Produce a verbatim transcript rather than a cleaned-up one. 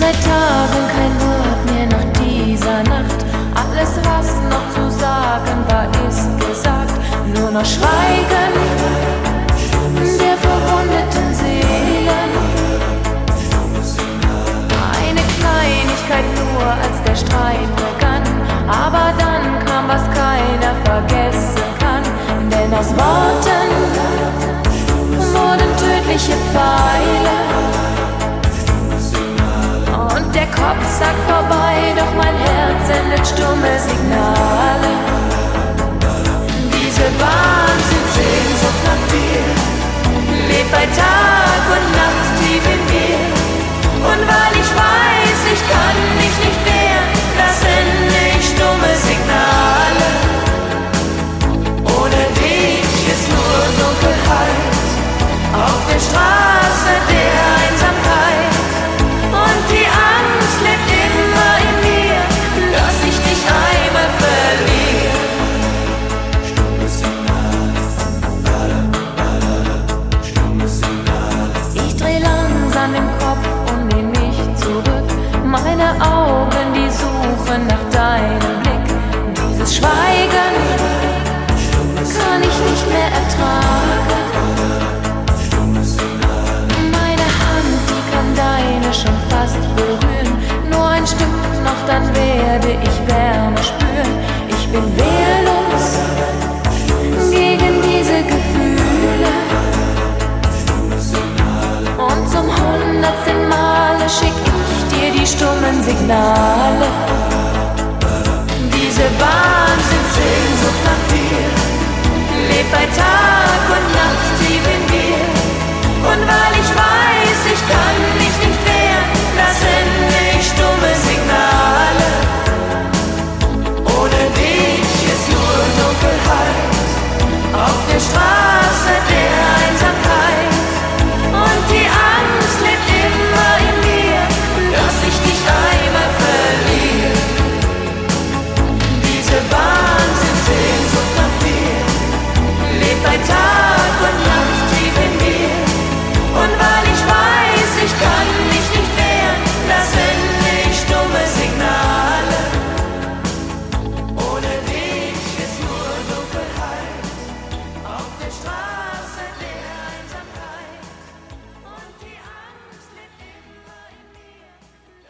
seit Tagen kein Wort mehr nach dieser Nacht. Alles, was noch zu sagen war, ist gesagt. Nur noch Schweigen der verwundeten Seelen. Eine Kleinigkeit nur, als der Streit begann. Aber dann kam, was keiner vergessen kann. Denn aus Worten wurden tödliche Pfeile. Und der Kopf sagt vorbei, doch mein Herz sendet stumme Signale. Diese Wahnsinnssehnsucht nach dir lebt bei Tag und Nacht tief in mir. Und weil ich weiß, ich kann mich nicht wehren, da sende ich stumme Signale. Ohne dich ist nur Dunkelheit auf der Straße der Einsamkeit. Und die Angst lebt immer in mir, dass ich dich einmal verliere. Ich dreh langsam den Kopf und lehn mich zurück. Meine Augen, die suchen nach deinem Blick. Dieses Schweigen kann ich nicht mehr ertragen. Meine Hand, die kann deine schon fast berühren. Nur ein Stück noch, dann werde ich Wärme spüren. Ich bin wehrlos gegen diese Gefühle. Und zum hundertsten Male schick ich dir die stummen Signale. Diese Wahnsinnssehnsucht nach dir lebt bei Tag